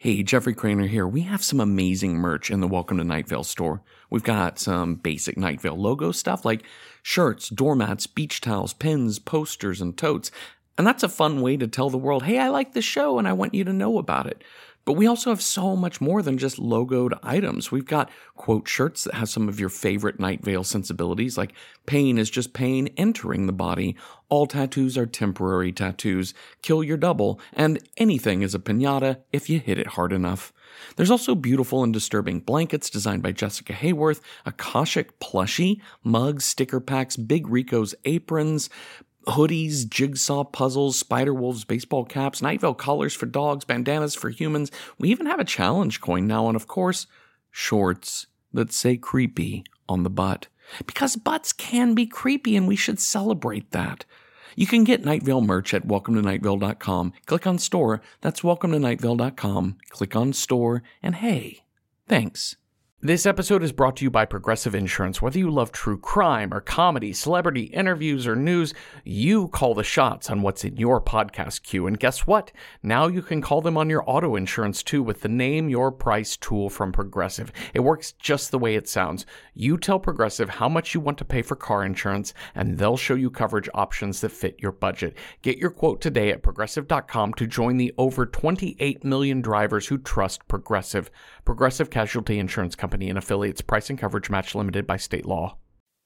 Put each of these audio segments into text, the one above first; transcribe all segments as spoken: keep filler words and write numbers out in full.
Hey, Jeffrey Craner here. We have some amazing merch in the Welcome to Night Vale store. We've got some basic Night Vale logo stuff like shirts, doormats, beach towels, pins, posters, and totes. And that's a fun way to tell the world, hey, I like this show and I want you to know about it. But we also have so much more than just logoed items. We've got quote shirts that have some of your favorite Night Vale sensibilities, like pain is just pain entering the body, all tattoos are temporary tattoos, kill your double, and anything is a piñata if you hit it hard enough. There's also beautiful and disturbing blankets designed by Jessica Hayworth, Akashic plushie, mugs, sticker packs, Big Rico's aprons, hoodies, jigsaw puzzles, Spider-Wolves baseball caps, Night Vale collars for dogs, bandanas for humans. We even have a challenge coin now, and of course, shorts that say creepy on the butt. Because butts can be creepy, and we should celebrate that. You can get Night Vale merch at welcome to night vale dot com. Click on store. That's welcome to night vale dot com. Click on store, and hey, thanks. This episode is brought to you by Progressive Insurance. Whether you love true crime or comedy, celebrity interviews or news, you call the shots on what's in your podcast queue. And guess what? Now you can call them on your auto insurance too with the Name Your Price tool from Progressive. It works just the way it sounds. You tell Progressive how much you want to pay for car insurance, and they'll show you coverage options that fit your budget. Get your quote today at progressive dot com to join the over twenty-eight million drivers who trust Progressive. Progressive Casualty Insurance Company and affiliates. Price and coverage match limited by state law.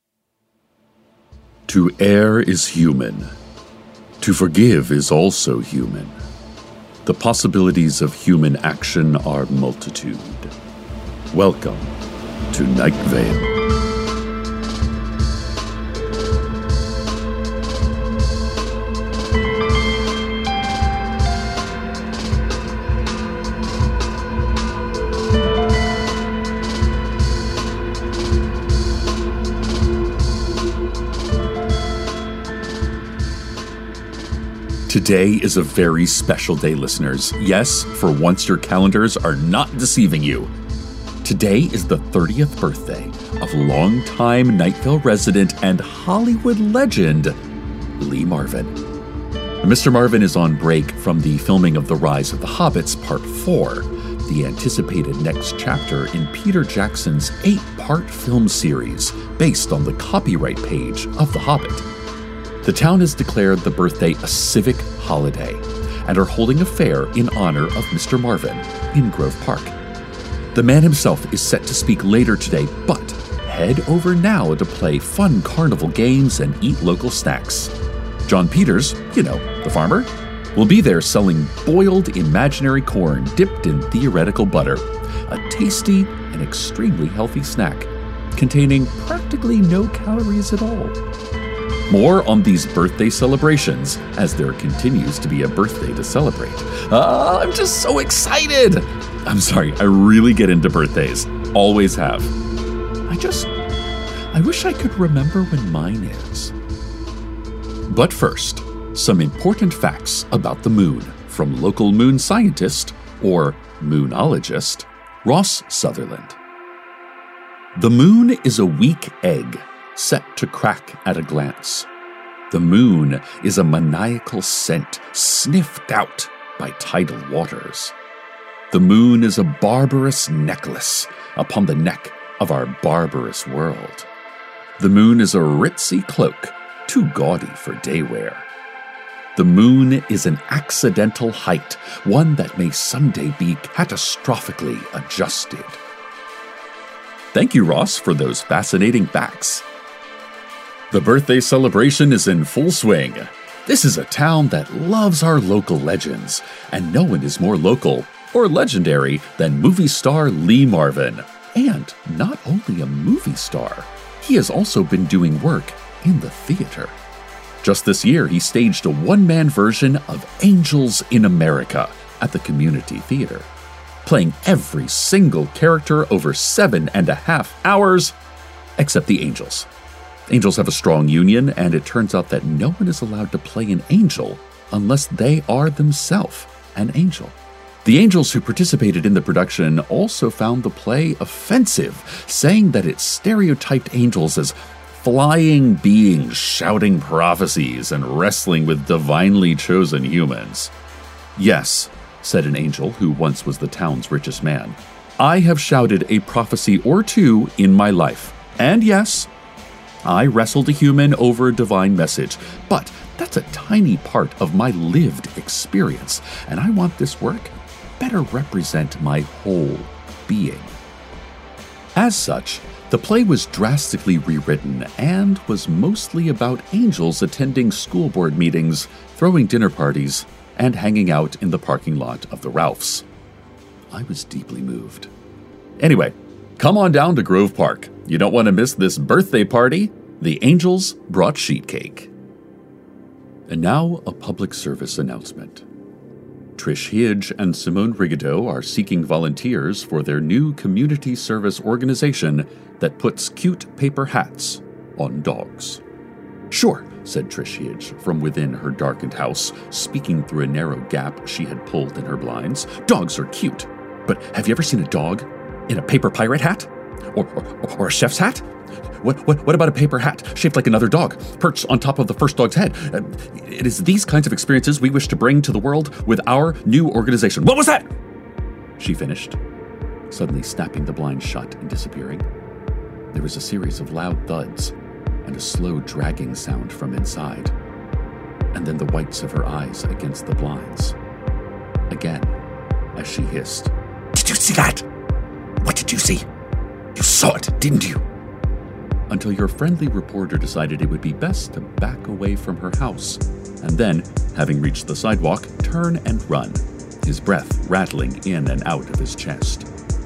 To err is human. To forgive is also human. The possibilities of human action are multitude. Welcome to Night Vale. Today is a very special day, listeners. Yes, for once your calendars are not deceiving you. Today is the thirtieth birthday of longtime Night Vale resident and Hollywood legend, Lee Marvin. Mister Marvin is on break from the filming of The Rise of the Hobbits Part four, the anticipated next chapter in Peter Jackson's eight-part film series based on the copyright page of The Hobbit. The town has declared the birthday a civic holiday and are holding a fair in honor of Mister Marvin in Grove Park. The man himself is set to speak later today, but head over now to play fun carnival games and eat local snacks. John Peters, you know, the farmer, will be there selling boiled imaginary corn dipped in theoretical butter, a tasty and extremely healthy snack containing practically no calories at all. More on these birthday celebrations, as there continues to be a birthday to celebrate. Ah, I'm just so excited! I'm sorry, I really get into birthdays. Always have. I just... I wish I could remember when mine is. But first, some important facts about the moon from local moon scientist, or moonologist, Ross Sutherland. The moon is a weak egg, set to crack at a glance. The moon is a maniacal scent sniffed out by tidal waters. The moon is a barbarous necklace upon the neck of our barbarous world. The moon is a ritzy cloak, too gaudy for day wear. The moon is an accidental height, one that may someday be catastrophically adjusted. Thank you, Ross, for those fascinating facts. The birthday celebration is in full swing. This is a town that loves our local legends, and no one is more local or legendary than movie star Lee Marvin. And not only a movie star, he has also been doing work in the theater. Just this year, he staged a one-man version of Angels in America at the Community Theater, playing every single character over seven and a half hours, except the angels. Angels have a strong union, and it turns out that no one is allowed to play an angel unless they are themselves an angel. The angels who participated in the production also found the play offensive, saying that it stereotyped angels as flying beings shouting prophecies and wrestling with divinely chosen humans. Yes, said an angel who once was the town's richest man. "I have shouted a prophecy or two in my life. And yes, I wrestled a human over a divine message, but that's a tiny part of my lived experience, and I want this work better represent my whole being." As such, the play was drastically rewritten and was mostly about angels attending school board meetings, throwing dinner parties, and hanging out in the parking lot of the Ralphs. I was deeply moved. Anyway, come on down to Grove Park. You don't want to miss this birthday party. The angels brought sheet cake. And now a public service announcement. Trish Hidge and Simone Rigaudot are seeking volunteers for their new community service organization that puts cute paper hats on dogs. "Sure," said Trish Hidge from within her darkened house, speaking through a narrow gap she had pulled in her blinds. "Dogs are cute. But have you ever seen a dog in a paper pirate hat? Or, or, or a chef's hat? What, what, what about a paper hat shaped like another dog, perched on top of the first dog's head? Uh, it is these kinds of experiences we wish to bring to the world with our new organization." "What was that?" she finished, suddenly snapping the blind shut and disappearing. There was a series of loud thuds and a slow dragging sound from inside, and then the whites of her eyes against the blinds. Again, as she hissed, "Did you see that? What did you see? You saw it, didn't you?" Until your friendly reporter decided it would be best to back away from her house, and then, having reached the sidewalk, turn and run, his breath rattling in and out of his chest.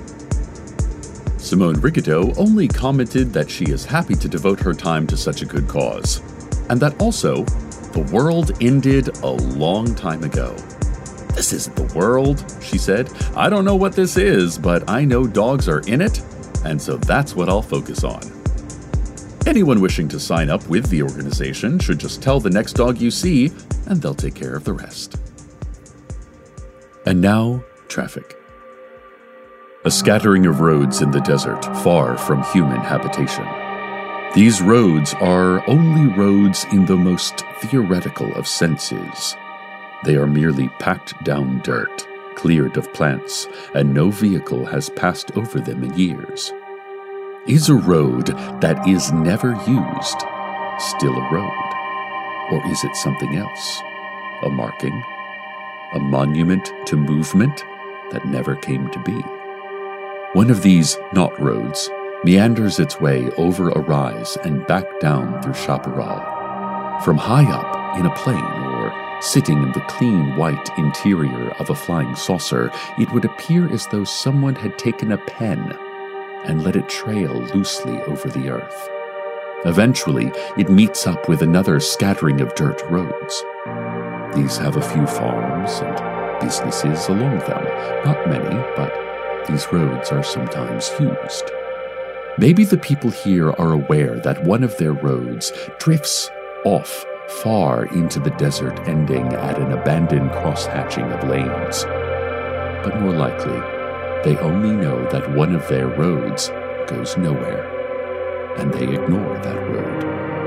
Simone Rigaudot only commented that she is happy to devote her time to such a good cause, and that also, the world ended a long time ago. "This isn't the world," she said. "I don't know what this is, but I know dogs are in it, and so that's what I'll focus on. Anyone wishing to sign up with the organization should just tell the next dog you see, and they'll take care of the rest." And now, traffic. A scattering of roads in the desert, far from human habitation. These roads are only roads in the most theoretical of senses. They are merely packed down dirt, cleared of plants, and no vehicle has passed over them in years. Is a road that is never used still a road? Or is it something else? A marking? A monument to movement that never came to be? One of these not roads meanders its way over a rise and back down through Chaparral. From high up in a plane or sitting in the clean white interior of a flying saucer, it would appear as though someone had taken a pen and let it trail loosely over the earth. Eventually, it meets up with another scattering of dirt roads. These have a few farms and businesses along them, not many, but these roads are sometimes used. Maybe the people here are aware that one of their roads drifts off far into the desert, ending at an abandoned cross-hatching of lanes. But more likely, they only know that one of their roads goes nowhere, and they ignore that road.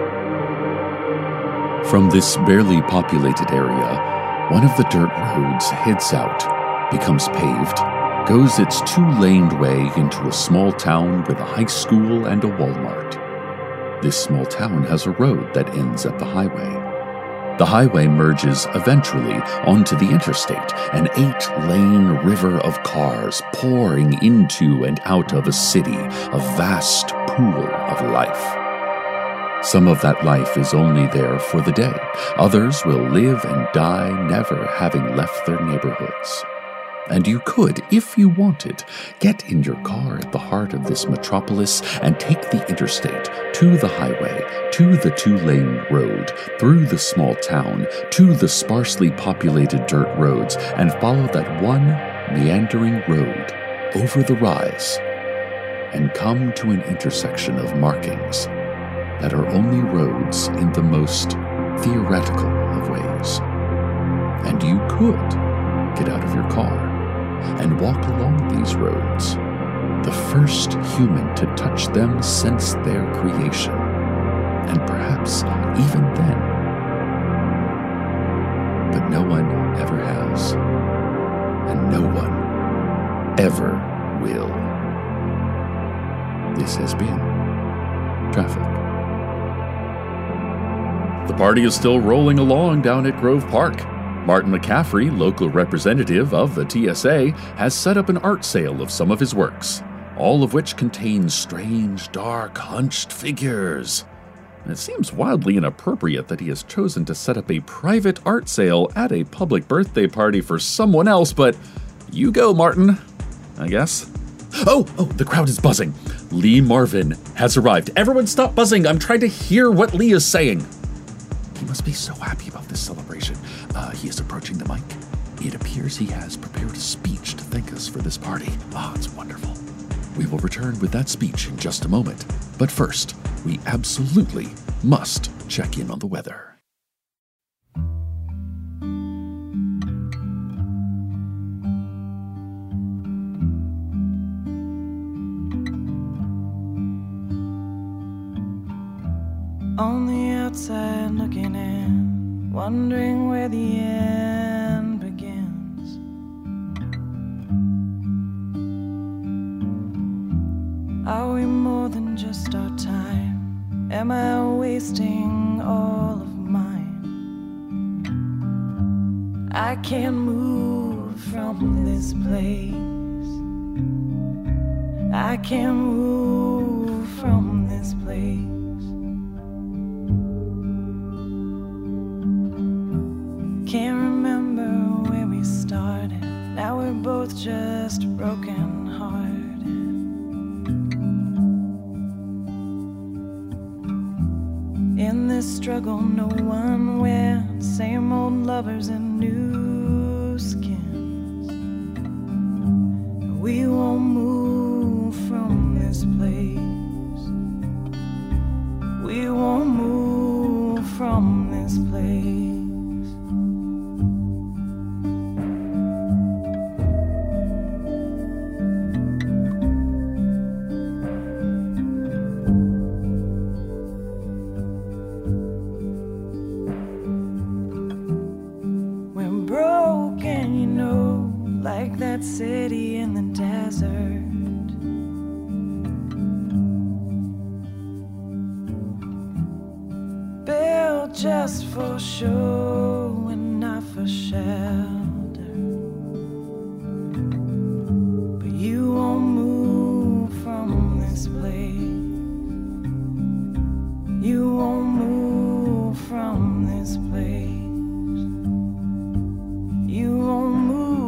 From this barely populated area, one of the dirt roads heads out, becomes paved, goes its two-laned way into a small town with a high school and a Walmart. This small town has a road that ends at the highway. The highway merges eventually onto the interstate, an eight-lane river of cars pouring into and out of a city, a vast pool of life. Some of that life is only there for the day. Others will live and die never having left their neighborhoods. And you could, if you wanted, get in your car at the heart of this metropolis and take the interstate to the highway, to the two-lane road, through the small town, to the sparsely populated dirt roads, and follow that one meandering road over the rise, and come to an intersection of markings that are only roads in the most theoretical of ways. And you could get out of your car and walk along these roads, the first human to touch them since their creation, and perhaps even then. But no one ever has. and no one ever will. This has been Traffic. The party is still rolling along down at Grove Park. Martin McCaffrey, local representative of the T S A, has set up an art sale of some of his works, all of which contain strange, dark, hunched figures. And it seems wildly inappropriate that he has chosen to set up a private art sale at a public birthday party for someone else, but you go, Martin, I guess. Oh, oh, the crowd is buzzing. Lee Marvin has arrived. Everyone stop buzzing. I'm trying to hear what Lee is saying. He must be so happy about this celebration. Uh, he is approaching the mic. It appears he has prepared a speech to thank us for this party. Ah, oh, it's wonderful. We will return with that speech in just a moment. But first, we absolutely must check in on the weather. On the outside looking in, wondering where the end begins. Are we more than just our time? Am I wasting all of mine? I can't move from this place. I can't move from this place. Can't remember where we started. Now we're both just broken hearted. In this struggle, no one wins. Same old lovers in new skins. We won't move from this place. We won't move from this place. City in the desert. Built just for show and not for shelter. But you won't move from this place. You won't move from this place. You won't move.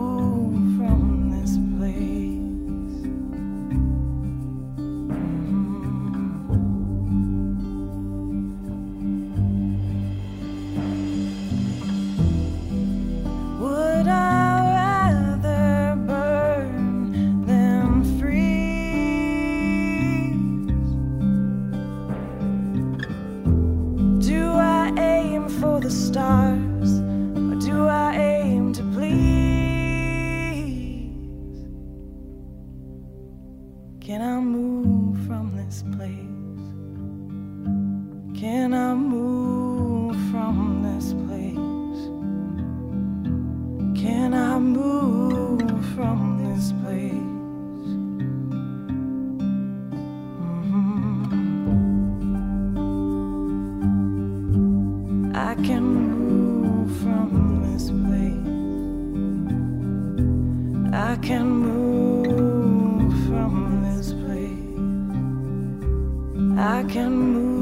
The stars, or do I aim to please? Can I move from this place? Can I move from this place? Can I move from this place? I can move from this place. I can move from this place. I can move.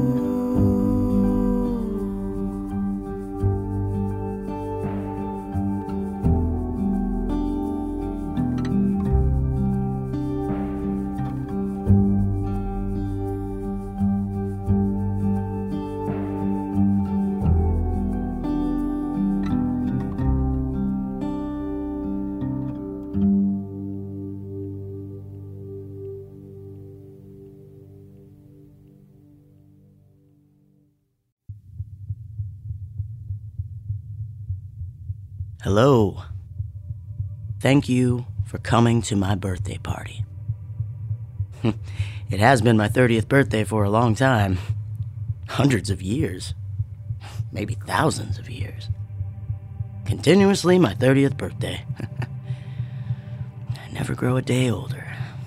Hello. Thank you for coming to my birthday party. It has been my thirtieth birthday for a long time. Hundreds of years. Maybe thousands of years. Continuously my thirtieth birthday. never grow a day older.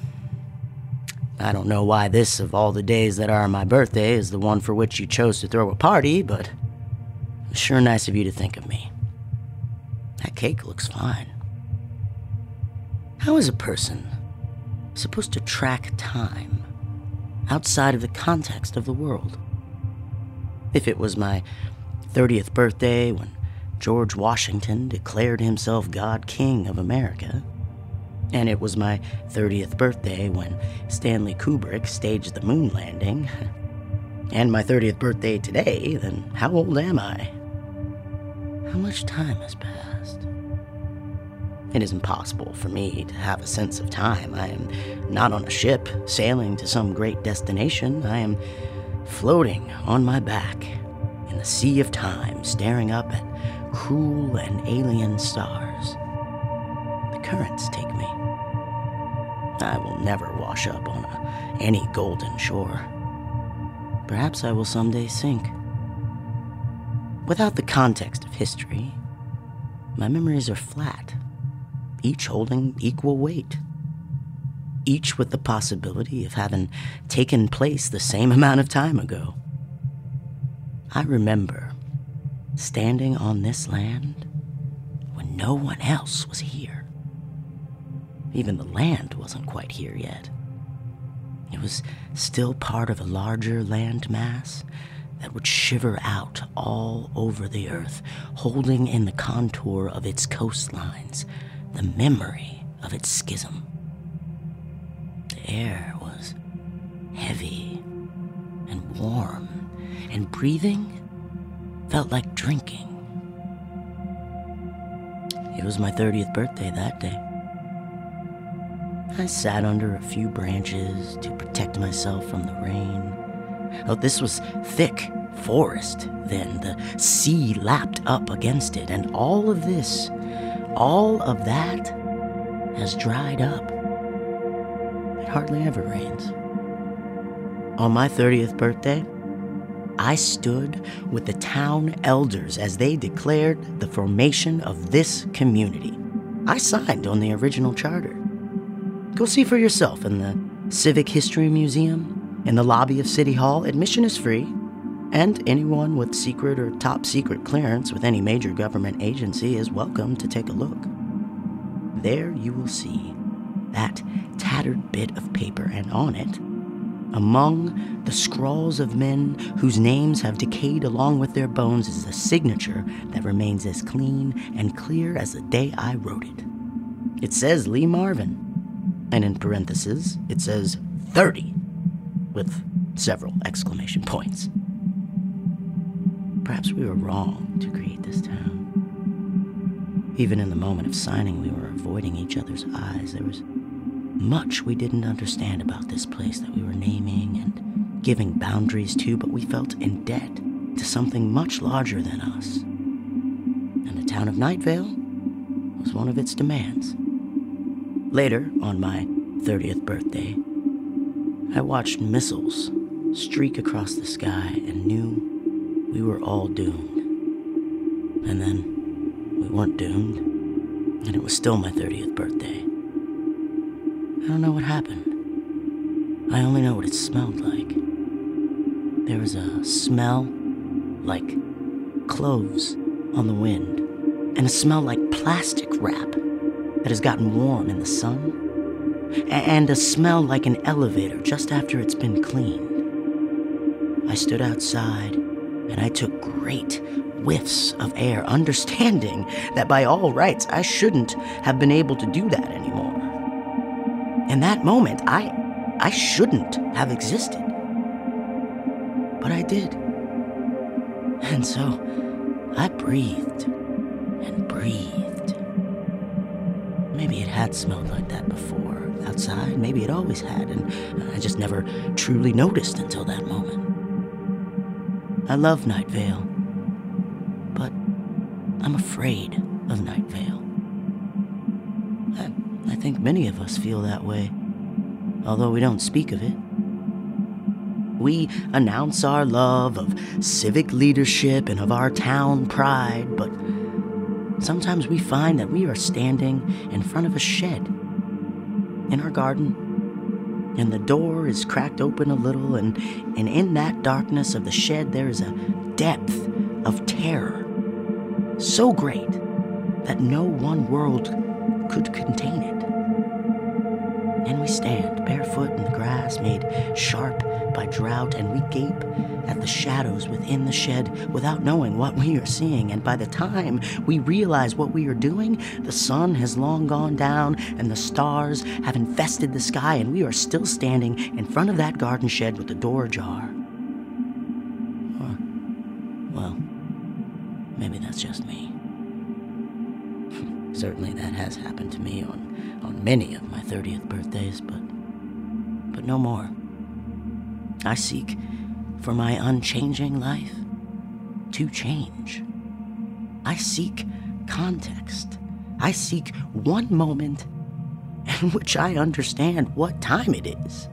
I don't know why this, of all the days that are my birthday, is the one for which you chose to throw a party, but it's sure nice of you to think of me. That cake looks fine. How is a person supposed to track time outside of the context of the world? If it was my thirtieth birthday when George Washington declared himself God King of America, and it was my thirtieth birthday when Stanley Kubrick staged the moon landing, and my thirtieth birthday today, then how old am I? How much time has passed? It is impossible for me to have a sense of time. I am not on a ship sailing to some great destination. I am floating on my back in the sea of time, staring up at cruel and alien stars. The currents take me. I will never wash up on a, any golden shore. Perhaps I will someday sink. Without the context of history, my memories are flat, each holding equal weight, each with the possibility of having taken place the same amount of time ago. I remember standing on this land when no one else was here. Even the land wasn't quite here yet. It was still part of a larger land mass that would shiver out all over the earth, holding in the contour of its coastlines the memory of its schism. The air was heavy and warm, and breathing felt like drinking. It was my thirtieth birthday that day. I sat under a few branches to protect myself from the rain. Oh, this was thick forest then. The sea lapped up against it, and all of this, all of that has dried up. It hardly ever rains. On my thirtieth birthday, I stood with the town elders as they declared the formation of this community. I signed on the original charter. Go see for yourself in the Civic History Museum, in the lobby of City Hall. Admission is free, and anyone with secret or top secret clearance with any major government agency is welcome to take a look. There you will see that tattered bit of paper, and on it, among the scrawls of men whose names have decayed along with their bones, is a signature that remains as clean and clear as the day I wrote it. It says Lee Marvin. And in parentheses, it says thirty, with several exclamation points. Perhaps we were wrong to create this town. Even in the moment of signing, we were avoiding each other's eyes. There was much we didn't understand about this place that we were naming and giving boundaries to, but we felt in debt to something much larger than us. And the town of Night Vale was one of its demands. Later, on my thirtieth birthday, I watched missiles streak across the sky and knew we were all doomed. And then we weren't doomed, and it was still my thirtieth birthday. I don't know what happened. I only know what it smelled like. There was a smell like cloves on the wind, and a smell like plastic wrap that has gotten warm in the sun, and a smell like an elevator just after it's been cleaned. I stood outside, and I took great whiffs of air, understanding that by all rights I shouldn't have been able to do that anymore. In that moment, I, I shouldn't have existed. But I did. And so I breathed and breathed. Maybe it had smelled like that before, outside. Maybe it always had, and I just never truly noticed until that moment. I love Night Vale, but I'm afraid of Night Vale. I, I think many of us feel that way, although we don't speak of it. We announce our love of civic leadership and of our town pride, but sometimes we find that we are standing in front of a shed, in our garden, and the door is cracked open a little, and, and in that darkness of the shed there is a depth of terror so great that no one world could contain it. And we stand barefoot in the grass, made sharp by drought, and we gape at the shadows within the shed without knowing what we are seeing. And by the time we realize what we are doing, the sun has long gone down and the stars have infested the sky, and we are still standing in front of that garden shed with the door ajar. Or, well, maybe that's just me. Certainly that has happened to me on, on many of my thirtieth birthdays, but, but no more. I seek for my unchanging life to change. I seek context. I seek one moment in which I understand what time it is.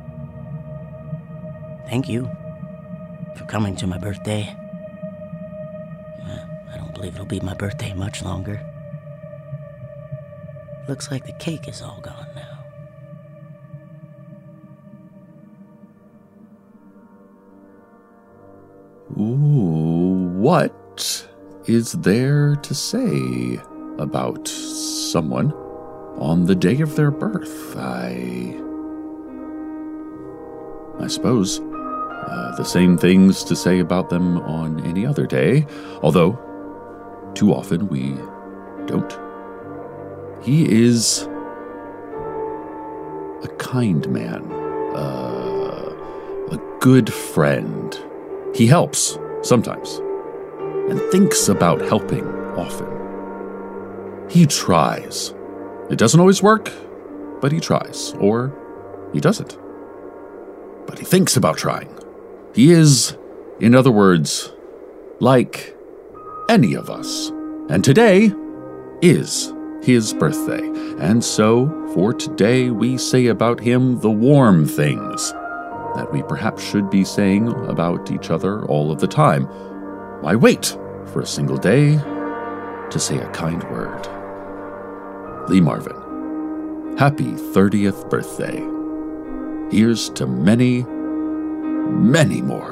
Thank you for coming to my birthday. I don't believe it'll be my birthday much longer. Looks like the cake is all gone now. Ooh, what is there to say about someone on the day of their birth? I... I suppose uh, the same things to say about them on any other day, although too often we don't. He is a kind man, uh, a good friend. He helps sometimes and thinks about helping often. He tries. It doesn't always work, but he tries, or he doesn't. But he thinks about trying. He is, in other words, like any of us. And today is his birthday, and so for today we say about him the warm things that we perhaps should be saying about each other all of the time. Why wait for a single day to say a kind word? Lee Marvin, happy thirtieth birthday. Here's to many, many more.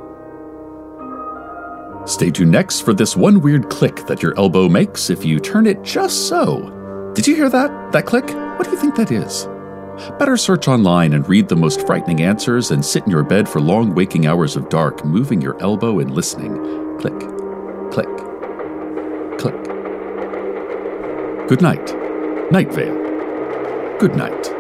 Stay tuned next for this one weird click that your elbow makes if you turn it just so. Did you hear that? That click? What do you think that is? Better search online and read the most frightening answers and sit in your bed for long waking hours of dark, moving your elbow and listening. Click, click, click. Good night. Night Vale. Good night.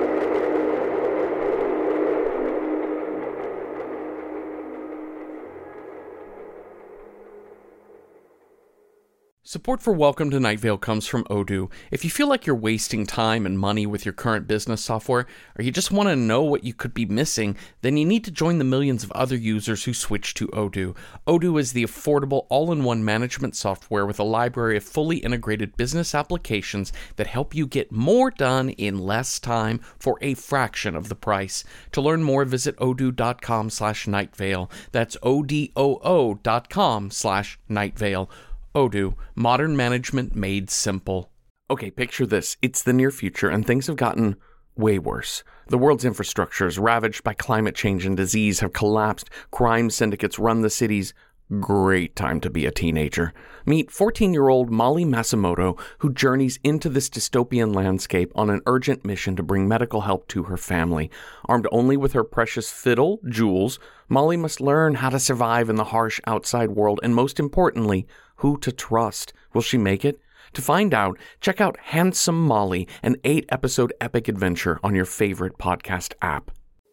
Support for Welcome to Night Vale comes from Odoo. If you feel like you're wasting time and money with your current business software, or you just want to know what you could be missing, then you need to join the millions of other users who switch to Odoo. Odoo is the affordable all-in-one management software with a library of fully integrated business applications that help you get more done in less time for a fraction of the price. To learn more, visit odoo.com slash nightvale. That's O-D-O-O dot com slash nightvale. Odoo, modern management made simple. Okay, picture this. It's the near future, and things have gotten way worse. The world's infrastructure is ravaged by climate change and disease have collapsed. Crime syndicates run the cities. Great time to be a teenager. Meet fourteen-year-old Molly Masimoto, who journeys into this dystopian landscape on an urgent mission to bring medical help to her family. Armed only with her precious fiddle, Jules, Molly must learn how to survive in the harsh outside world, and most importantly, who to trust. Will she make it? To find out, check out Handsome Molly, an eight-episode epic adventure on your favorite podcast app.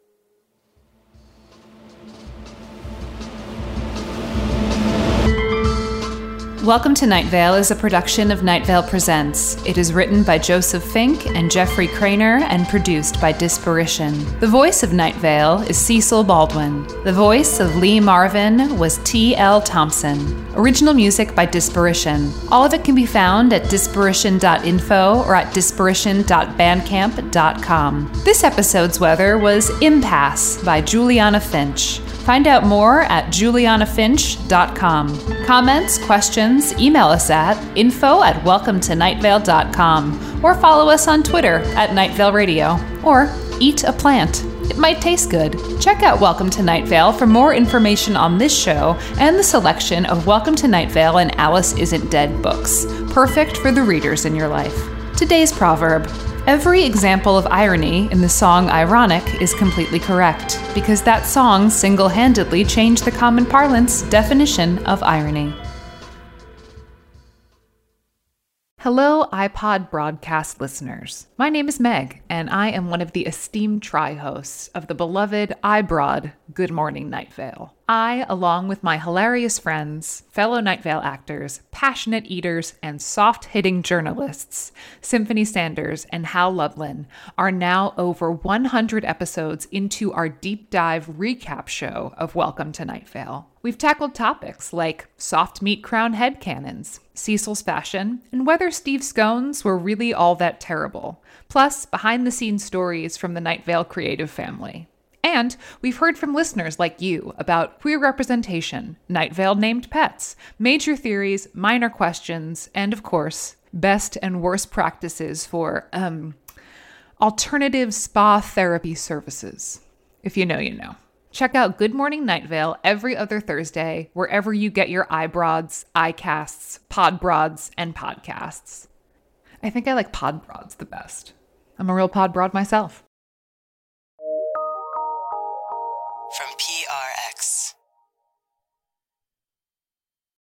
Welcome to Night Vale is a production of Night Vale Presents. It is written by Joseph Fink and Jeffrey Craner and produced by Disparition. The voice of Night Vale is Cecil Baldwin. The voice of Lee Marvin was T L Thompson. Original music by Disparition. All of it can be found at disparition dot info or at disparition dot bandcamp dot com. This episode's weather was Impasse by Juliana Finch. Find out more at juliana finch dot com. Comments, questions, email us at info at welcome to night vale dot com or follow us on Twitter at Night Vale Radio, or eat a plant. It might taste good. Check out Welcome to Night Vale for more information on this show and the selection of Welcome to Night Vale and Alice Isn't Dead books, perfect for the readers in your life. Today's proverb: every example of irony in the song Ironic is completely correct, because that song single-handedly changed the common parlance definition of irony. Hello, iPod broadcast listeners. My name is Meg, and I am one of the esteemed tri-hosts of the beloved iBroad Good Morning Night Vale. I, along with my hilarious friends, fellow Night Vale actors, passionate eaters, and soft-hitting journalists, Symphony Sanders and Hal Lublin, are now over one hundred episodes into our deep dive recap show of Welcome to Night Vale. We've tackled topics like soft meat crown headcanons, Cecil's fashion, and whether Steve scones were really all that terrible, plus behind-the-scenes stories from the Night Vale creative family. And we've heard from listeners like you about queer representation, Night Vale named pets, major theories, minor questions, and of course, best and worst practices for, um, alternative spa therapy services. If you know, you know. Check out Good Morning Night Vale every other Thursday, wherever you get your iBroads, iCasts, Podbroads, and podcasts. I think I like Podbroads the best. I'm a real Podbroad myself.